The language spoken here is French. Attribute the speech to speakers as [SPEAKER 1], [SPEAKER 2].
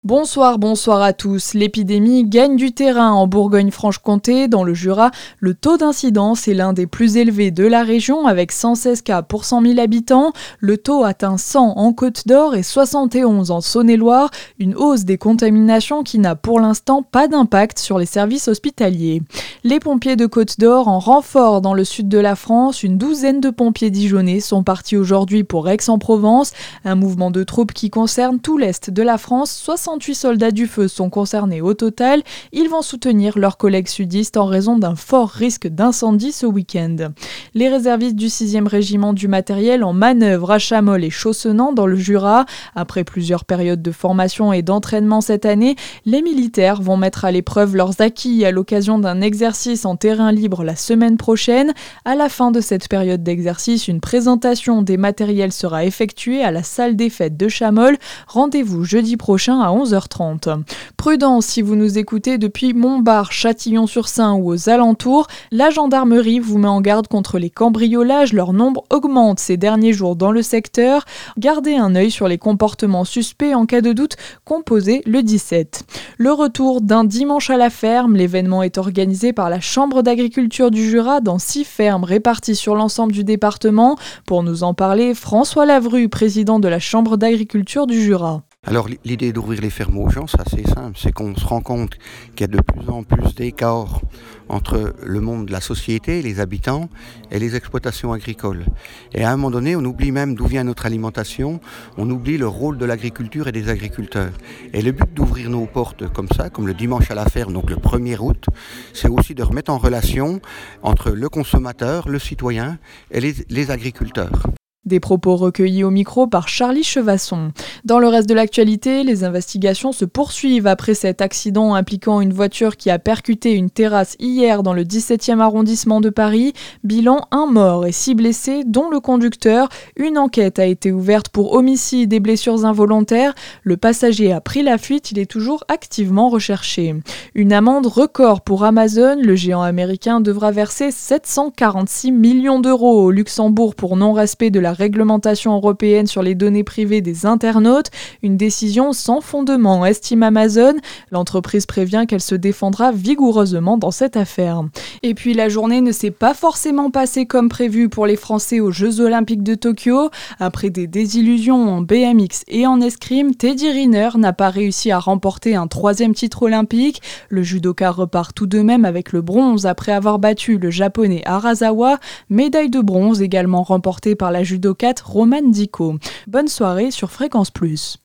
[SPEAKER 1] Bonsoir à tous. L'épidémie gagne du terrain en Bourgogne-Franche-Comté. Dans le Jura, le taux d'incidence est l'un des plus élevés de la région avec 116 cas pour 100 000 habitants. Le taux atteint 100 en Côte-d'Or et 71 en Saône-et-Loire. Une hausse des contaminations qui n'a pour l'instant pas d'impact sur les services hospitaliers. Les pompiers de Côte-d'Or en renfort dans le sud de la France. Une douzaine de pompiers dijonnais sont partis aujourd'hui pour Aix-en-Provence. Un mouvement de troupes qui concerne tout l'est de la France. 68 soldats du feu sont concernés au total. Ils vont soutenir leurs collègues sudistes en raison d'un fort risque d'incendie ce week-end. Les réservistes du 6e régiment du matériel en manœuvre à Chamol et Chaussennant dans le Jura. Après plusieurs périodes de formation et d'entraînement cette année, les militaires vont mettre à l'épreuve leurs acquis à l'occasion d'un exercice en terrain libre la semaine prochaine. À la fin de cette période d'exercice, une présentation des matériels sera effectuée à la salle des fêtes de Chamol. Rendez-vous jeudi prochain à 11h30. Prudence si vous nous écoutez depuis Montbard, Châtillon-sur-Saône ou aux alentours. La gendarmerie vous met en garde contre les cambriolages. Leur nombre augmente ces derniers jours dans le secteur. Gardez un œil sur les comportements suspects en cas de doute. Composez le 17. Le retour d'un dimanche à la ferme. L'événement est organisé par la Chambre d'agriculture du Jura dans 6 fermes réparties sur l'ensemble du département. Pour nous en parler, François Lavru, président de la Chambre d'agriculture du Jura.
[SPEAKER 2] Alors l'idée d'ouvrir les fermes aux gens, c'est assez simple, c'est qu'on se rend compte qu'il y a de plus en plus d'écarts entre le monde de la société, les habitants et les exploitations agricoles. Et à un moment donné, on oublie même d'où vient notre alimentation, on oublie le rôle de l'agriculture et des agriculteurs. Et le but d'ouvrir nos portes comme ça, comme le dimanche à la ferme, donc le 1er août, c'est aussi de remettre en relation entre le consommateur, le citoyen et les agriculteurs.
[SPEAKER 1] Des propos recueillis au micro par Charlie Chevasson. Dans le reste de l'actualité, les investigations se poursuivent après cet accident impliquant une voiture qui a percuté une terrasse hier dans le 17e arrondissement de Paris. Bilan, 1 mort et 6 blessés, dont le conducteur. Une enquête a été ouverte pour homicide et blessures involontaires. Le passager a pris la fuite, il est toujours activement recherché. Une amende record pour Amazon. Le géant américain devra verser 746 millions d'euros au Luxembourg pour non-respect de la réglementation européenne sur les données privées des internautes. Une décision sans fondement, estime Amazon. L'entreprise prévient qu'elle se défendra vigoureusement dans cette affaire. Et puis la journée ne s'est pas forcément passée comme prévu pour les Français aux Jeux Olympiques de Tokyo. Après des désillusions en BMX et en escrime, Teddy Riner n'a pas réussi à remporter un 3e titre olympique. Le judoka repart tout de même avec le bronze après avoir battu le japonais Harasawa. Médaille de bronze également remportée par la judokate Romane Dicko. Bonne soirée sur Fréquence Plus.